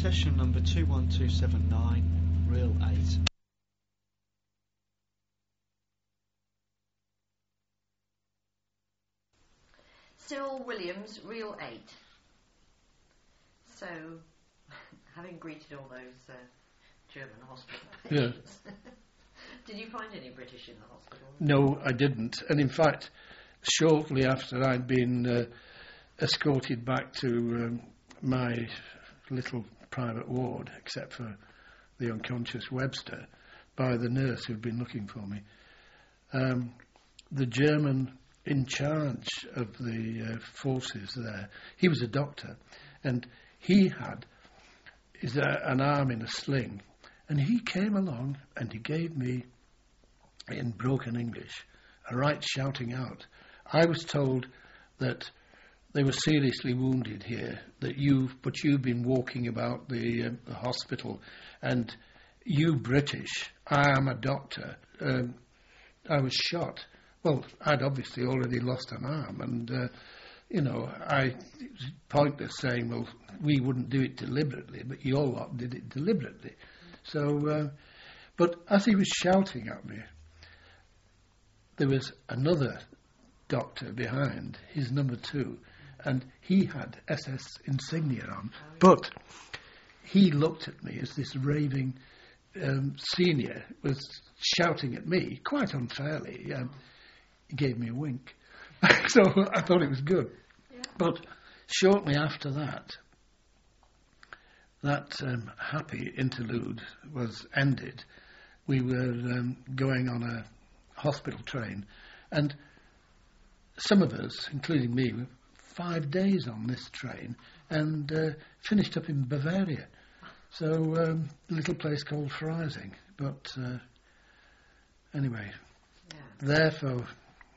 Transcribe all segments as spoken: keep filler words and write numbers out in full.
session number two one two seven nine, reel eight. Cyril Williams, reel eight. So, having greeted all those uh, German hospital patients, yeah. Did you find any British in the hospital? No, I didn't. And in fact, shortly after I'd been uh, escorted back to um, my little private ward, except for the unconscious Webster, by the nurse who'd been looking for me, um, the German in charge of the uh, forces there, he was a doctor, and he had his, uh, an arm in a sling, and he came along and he gave me, in broken English, a right shouting out. I was told that they were seriously wounded here, that you've, but you've been walking about the, uh, the hospital, and you British, I am a doctor. Um, I was shot. Well, I'd obviously already lost an arm, and, uh, you know, I, it was pointless saying, well, we wouldn't do it deliberately, but you all lot did it deliberately. So, uh, but as he was shouting at me, there was another doctor behind, his number two, and he had S S insignia on, but he looked at me as this raving um, senior was shouting at me, quite unfairly. Um, he gave me a wink. So I thought it was good. Yeah. But shortly after that, that um, happy interlude was ended. We were um, going on a hospital train, and some of us, including me, were five days on this train and uh, finished up in Bavaria. So um, a little place called Freising. But uh, anyway, yeah. There for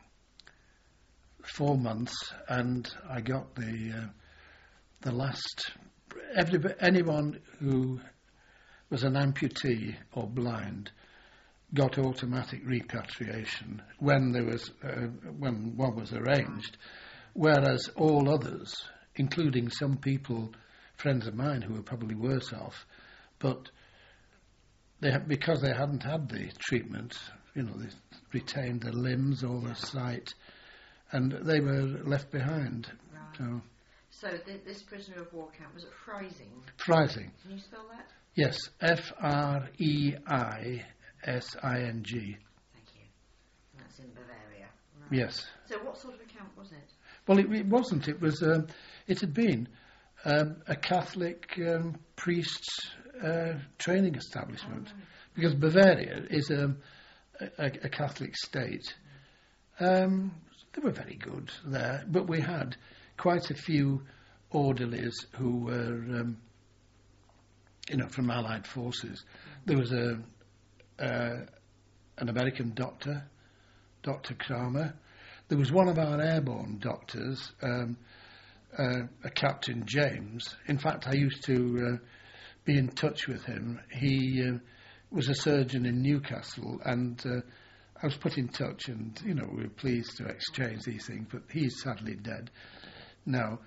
four months, and I got the uh, the last. Every, anyone who was an amputee or blind got automatic repatriation when there was uh, when one was arranged, whereas all others, including some people, friends of mine who were probably worse off, but they ha- because they hadn't had the treatment, you know, they retained their limbs or their sight, and they were left behind. Right. So, so th- this prisoner of war camp was at Freising. Freising. Can you spell that? Yes, F R E I S I N G. Thank you. And that's in Bavaria. Right. Yes. So what sort of a camp was it? Well, it, it wasn't. It was. Um, it had been um, a Catholic um, priests' uh, training establishment, oh, right. Because Bavaria is um, a, a Catholic state. Um, they were very good there, but we had quite a few orderlies who were, um, you know, from Allied forces. There was a uh, an American doctor, Doctor Kramer. There was one of our airborne doctors, um, uh, a Captain James. In fact, I used to uh, be in touch with him. He uh, was a surgeon in Newcastle, and uh, I was put in touch, and, you know, we were pleased to exchange these things, but he's sadly dead now.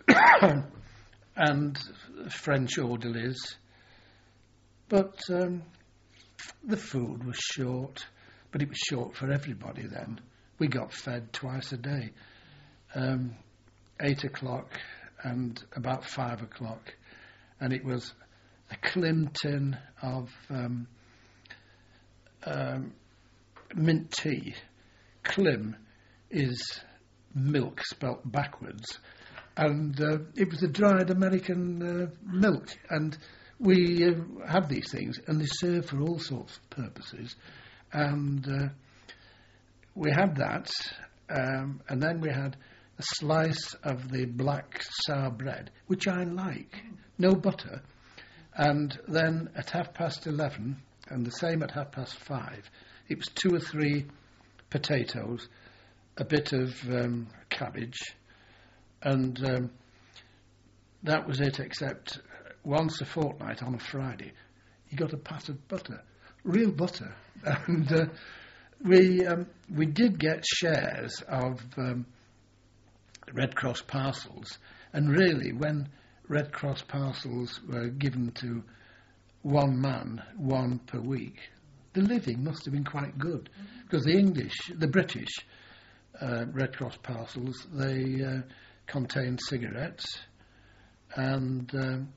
And French orderlies. But um, the food was short, but it was short for everybody then. We got fed twice a day, um, eight o'clock and about five o'clock, and it was a clim tin of um, um, mint tea. Clim is milk spelt backwards, and uh, it was a dried American uh, milk, and we uh, had these things, and they serve for all sorts of purposes, and uh, we had that, um, and then we had a slice of the black sour bread, which I like, no butter, and then at half past eleven, and the same at half past five, it was two or three potatoes, a bit of um, cabbage, and um, that was it, except once a fortnight on a Friday, you got a pat of butter, real butter, and uh, we um, we did get shares of um, Red Cross parcels, and really when Red Cross parcels were given to one man, one per week. The living must have been quite good, mm-hmm. because the English, the British uh, Red Cross parcels, they uh, contained cigarettes and, um,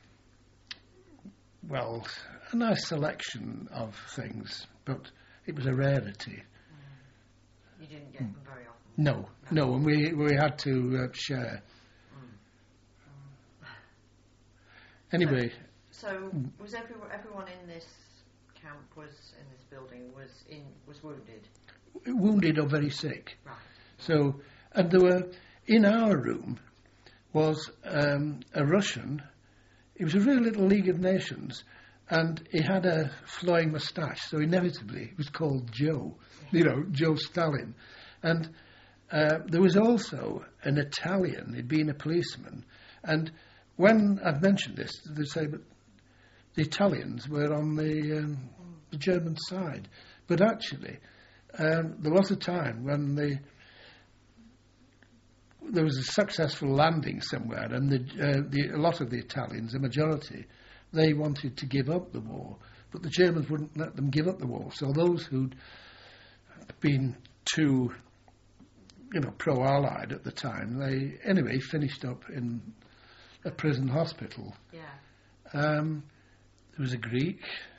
well, a nice selection of things, but it was a rarity. Mm. You didn't get mm. them very often? No, no, no, and we, we had to uh, share. Mm. Mm. Anyway... So, so mm. was everyone, everyone in this camp, was in this building, was in was wounded? Wounded or very sick. Right. So, and there were, in our room, was um, a Russian. He was a real little League of Nations, and he had a flowing moustache, so inevitably he was called Joe, you know, Joe Stalin. And uh, there was also an Italian, he'd been a policeman, and when I've mentioned this, they say, but the Italians were on the, um, the German side. But actually, um, there was a time when the there was a successful landing somewhere, and the, uh, the, a lot of the Italians, a majority, they wanted to give up the war, but the Germans wouldn't let them give up the war. So those who'd been too, you know, pro-Allied at the time, they anyway finished up in a prison hospital. Yeah. Um, there was a Greek.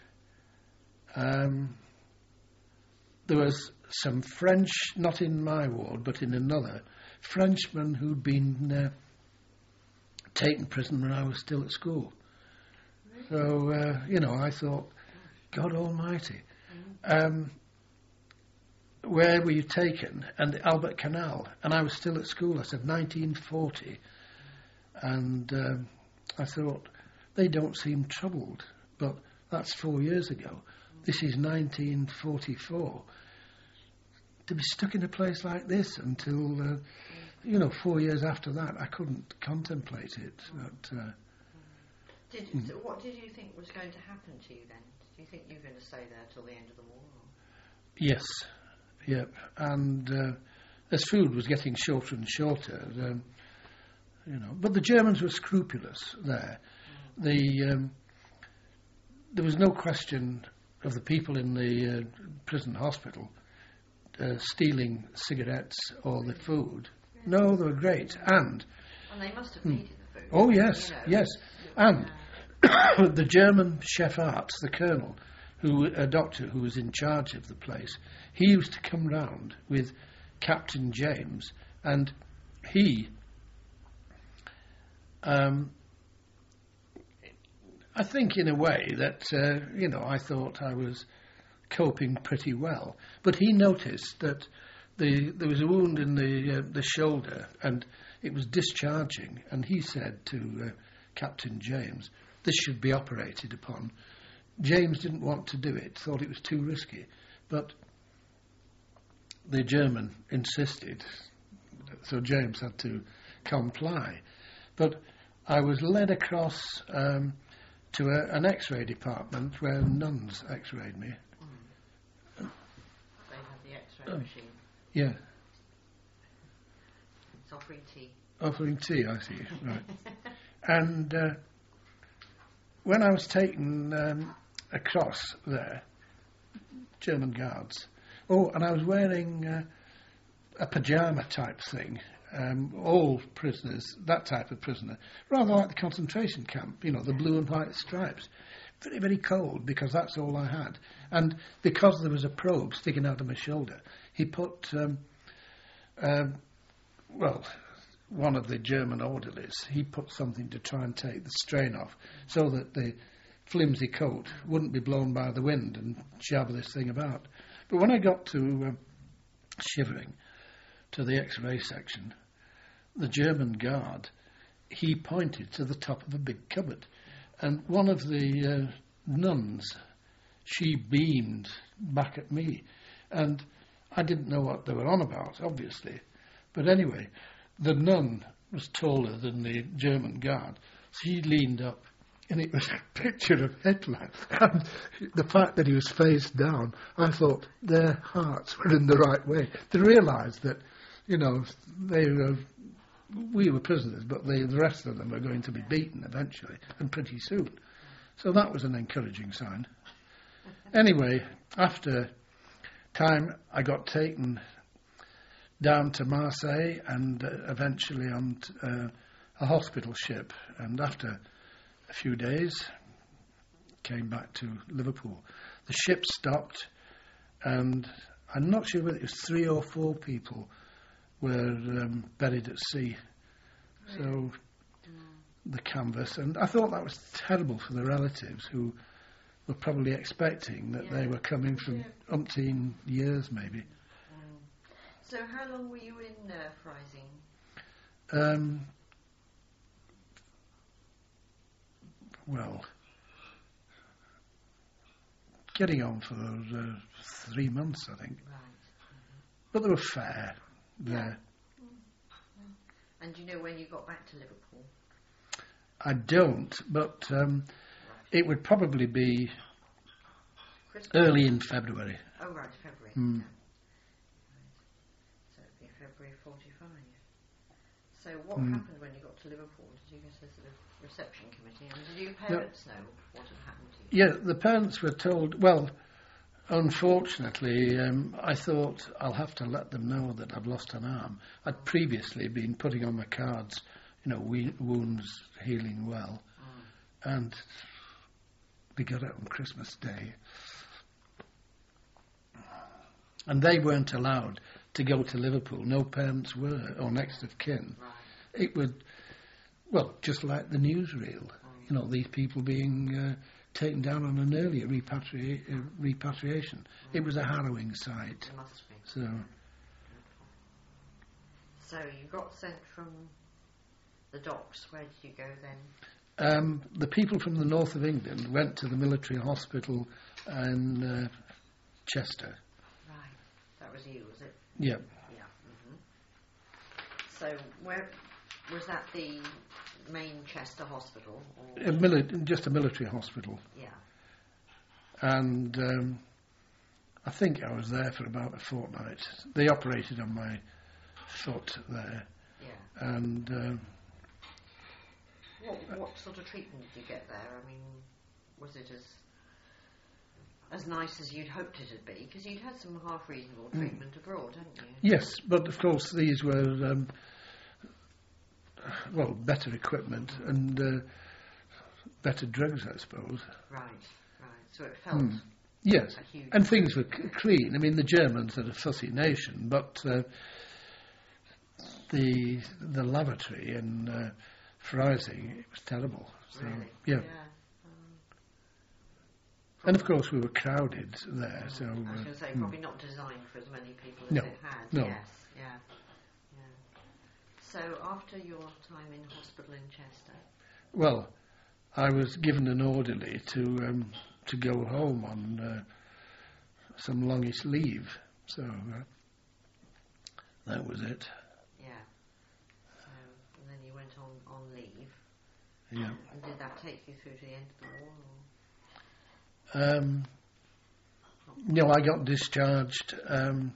Um, there was some French, not in my ward, but in another, Frenchman who'd been uh, taken prisoner when I was still at school. Really? So, uh, you know, I thought, God almighty. Mm-hmm. Um, where were you taken? And the Albert Canal. And I was still at school. I said nineteen forty. And um, I thought, they don't seem troubled. But that's four years ago. This is nineteen forty-four. To be stuck in a place like this until, uh, you know, four years after that, I couldn't contemplate it. But, uh, did, mm. so what did you think was going to happen to you then? Did you think you were going to stay there till the end of the war? Or? Yes, yep. And uh, as food was getting shorter and shorter, um, you know, but the Germans were scrupulous there. Mm. The um, there was no question of the people in the uh, prison hospital Uh, stealing cigarettes or the food. Yeah. No, they were great. And... And they must have needed the food. Oh, yes, you know, yes. And uh, the German chef arts, the colonel, who a doctor who was in charge of the place, he used to come round with Captain James, and he... Um, I think in a way that, uh, you know, I thought I was coping pretty well, but he noticed that the there was a wound in the uh, the shoulder and it was discharging, and he said to uh, Captain James, this should be operated upon. James didn't want to do it, thought it was too risky, but the German insisted, so James had to comply. But I was led across um, to a, an X-ray department where nuns X-rayed me. Oh, machine. Yeah. It's offering tea. Offering tea, I see. Right. And uh, when I was taken um, across there, German guards. Oh, and I was wearing uh, a pyjama type thing. Um, all prisoners, that type of prisoner, rather like the concentration camp, you know, the blue and white stripes. Very, very cold, because that's all I had. And because there was a probe sticking out of my shoulder, he put, um, uh, well, one of the German orderlies, he put something to try and take the strain off so that the flimsy coat wouldn't be blown by the wind and jabber this thing about. But when I got to um, shivering to the X-ray section, the German guard, he pointed to the top of a big cupboard. And one of the uh, nuns, she beamed back at me. And I didn't know what they were on about, obviously. But anyway, the nun was taller than the German guard. She leaned up, and it was a picture of Hitler. And the fact that he was face down, I thought their hearts were in the right way. They realised that, you know, they were we were prisoners, but the, the rest of them were going to be beaten eventually, and pretty soon. So that was an encouraging sign. Anyway, after time, I got taken down to Marseille and uh, eventually on t- uh, a hospital ship. And after a few days, came back to Liverpool. The ship stopped, and I'm not sure whether it was three or four people were um, buried at sea. So mm. the canvas, and I thought that was terrible for the relatives who were probably expecting that yeah. they were coming from yeah. umpteen years maybe. Mm. So how long were you in uh, Freising? Um, well, getting on for uh, three months, I think. Right. Mm-hmm. But they were fair there. Yeah. Mm-hmm. And do you know when you got back to Liverpool? I don't, but um, it would probably be Christmas? Early in February. Oh, right, February. Mm. Yeah. Right. So it would be February forty-five. So what mm. happened when you got to Liverpool? Did you get a sort of reception committee? And did your parents no. know what had happened to you? Yeah, the parents were told, well, unfortunately, um, I thought I'll have to let them know that I've lost an arm. I'd previously been putting on my cards, you know, we, wounds healing well. Mm. And we got out on Christmas Day. And they weren't allowed to go to Liverpool. No parents were, or next of kin. Right. It would, well, just like the newsreel, mm. you know, these people being uh, taken down on an earlier repatri- uh, repatriation. Mm. It was a harrowing sight. It must be. So, so you got sent from the docks. Where did you go then? Um, the people from the north of England went to the military hospital in uh, Chester. Right, that was you, was it? Yeah. Yeah. Mm-hmm. So where was that? The main Chester hospital? Or? A mili- just a military hospital. Yeah. And um, I think I was there for about a fortnight. They operated on my foot there. Yeah. And um, what what sort of treatment did you get there? I mean, was it as as nice as you'd hoped it'd be? Because you'd had some half reasonable treatment mm. abroad, hadn't you? Yes, but of course these were um, well, better equipment and uh, better drugs, I suppose. Right, right. So it felt mm. yes, a huge and things were c- clean. I mean, the Germans are a fussy nation, but uh, the the lavatory in uh, Freising, it was terrible. So, really? yeah. yeah. And of course we were crowded there, oh, so... I was uh, going to say, mm. probably not designed for as many people as no, it had. no. Yes, yeah, yeah. So after your time in hospital in Chester? Well, I was given an orderly to um, to go home on uh, some longish leave, so uh, that was it. Yeah. So, and then you went on, on leave. Yeah. And did that take you through to the end of the war? Or? Um, no, I got discharged. Um,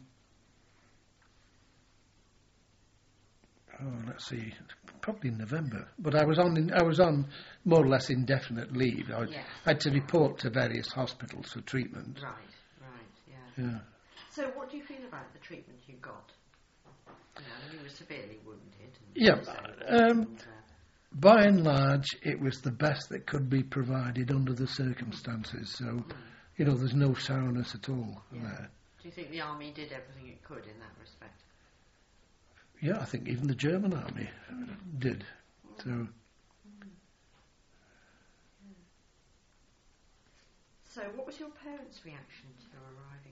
oh, let's see, probably in November. But I was on, in, I was on more or less indefinite leave. I, yes. I had to report to various hospitals for treatment. Right, right, yeah. Yeah. So, what do you feel about the treatment you got? You know, you were severely wounded. And Yeah. Um, and, uh, By and large, it was the best that could be provided under the circumstances. So, mm. you know, there's no sourness at all yeah. there. Do you think the army did everything it could in that respect? Yeah, I think even the German army did. Mm. So. Mm. So, what was your parents' reaction to your arriving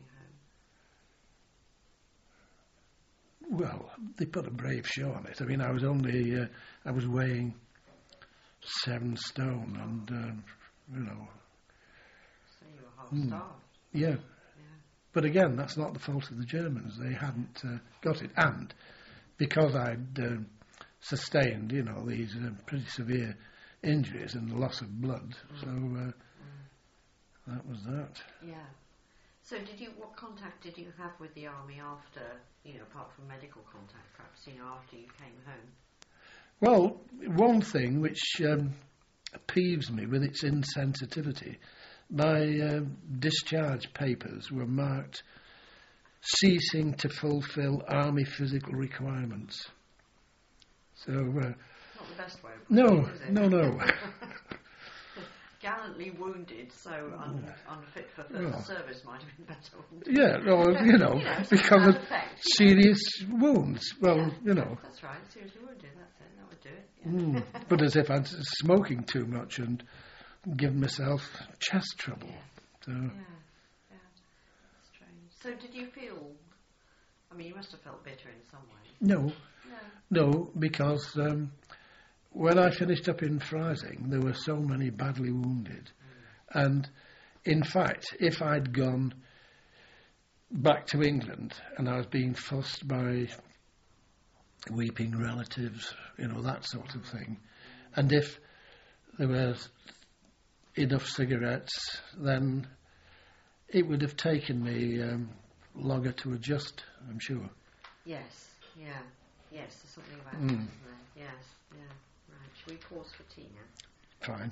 home? Well, they put a brave show on it. I mean, I was only, uh, I was weighing seven stone, and um, you know. So you were half mm, starved. Yeah. yeah. But again, that's not the fault of the Germans. They hadn't uh, got it, and because I'd uh, sustained, you know, these uh, pretty severe injuries and the loss of blood, mm. so uh, mm. that was that. Yeah. So did you, what contact did you have with the army after, you know, apart from medical contact, perhaps, you know, after you came home? Well, one thing which um, peeves me with its insensitivity, my uh, discharge papers were marked ceasing to fulfil Army physical requirements. So, uh, not the best way. Of no, it, is it? no, no. Gallantly wounded, so un- unfit for further Well. service might have been better. Wouldn't it? Yeah, well, you know, You know, so because of that effect, serious wounds. Well, yeah, you know. That's right, seriously wounded, that's it, that would do it. Yeah. Mm. But as if I'd smoking too much and given myself chest trouble. Yeah. So, Yeah, yeah, strange. So did you feel, I mean, you must have felt bitter in some way. no, No. no, because um, when I finished up in Freising, there were so many badly wounded. Mm. And in fact, if I'd gone back to England and I was being fussed by weeping relatives, you know, that sort of thing, and if there were enough cigarettes, then it would have taken me um, longer to adjust, I'm sure. Yes, yeah, yes, there's something about Mm. that, isn't there? Yes, yeah, right. Shall we pause for tea now? Fine.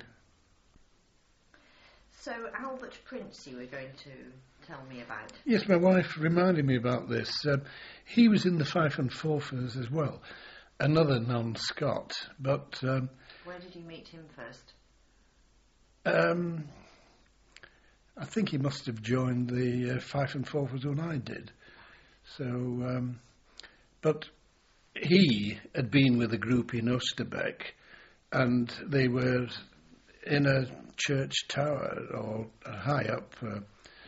So Albert Prince you were going to tell me about. Yes, my wife reminded me about this. Um, he was in the Fife and Forfers as well, another non-Scot, but um, Where did you meet him first? um, I think he must have joined the uh, Fife and Forfers when I did. So, um, but he had been with a group in Oosterbeek, and they were in a church tower or high up uh,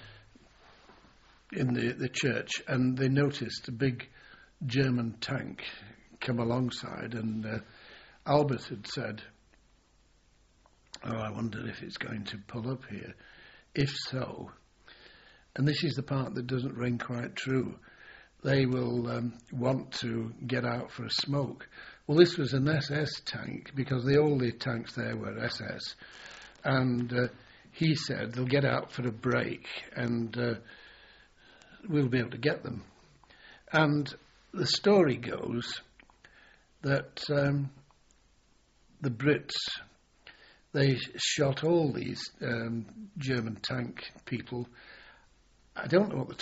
in the, the church, and they noticed a big German tank come alongside, and uh, Albert had said, "Oh, I wonder if it's going to pull up here. If so," and this is the part that doesn't ring quite true, they will um, want to get out for a smoke. Well, this was an S S tank, because the only tanks there were S S, and uh, he said they'll get out for a break and uh, we'll be able to get them. And the story goes that um, the Brits, they shot all these um, German tank people. I don't know what the